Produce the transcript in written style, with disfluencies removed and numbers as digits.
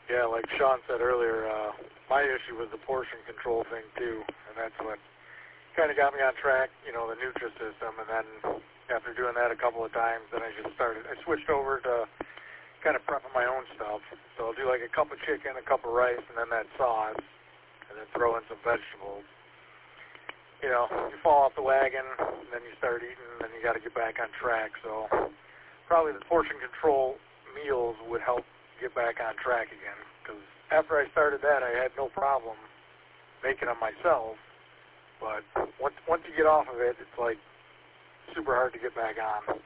Yeah, like Sean said earlier, my issue was the portion control thing too, and that's what kind of got me on track, the Nutrisystem, and then after doing that a couple of times, then I switched over to kind of prepping my own stuff. So I'll do like a cup of chicken, a cup of rice, and then that sauce, and then throw in some vegetables. You fall off the wagon, and then you start eating, and then you got to get back on track. So probably the portion control meals would help get back on track again, because after I started that, I had no problem making them myself, but once you get off of it, it's like super hard to get back on.